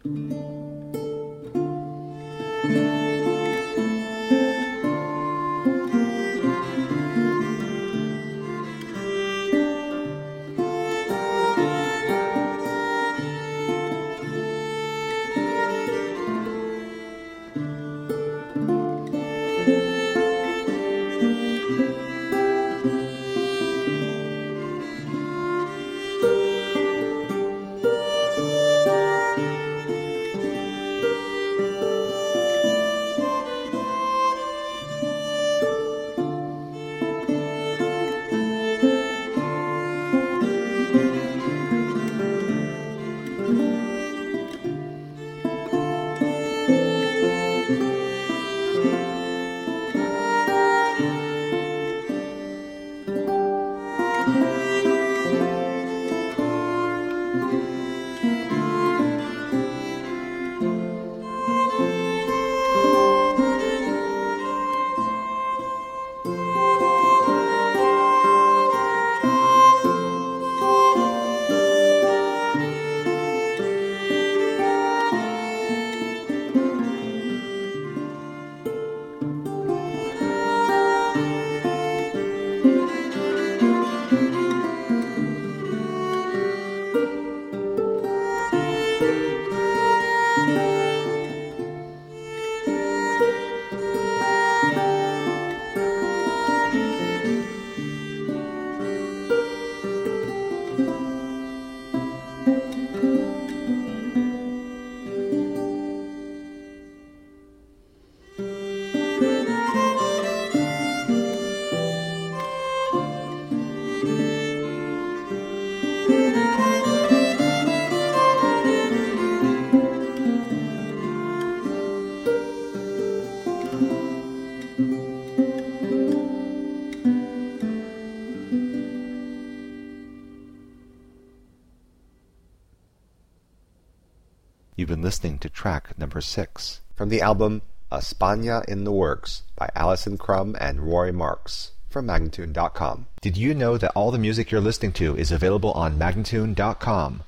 You've been listening to track number 6 from the album España in the Works by Alison Crum and Roy Marks from Magnatune.com. Did you know that all the music you're listening to is available on Magnatune.com?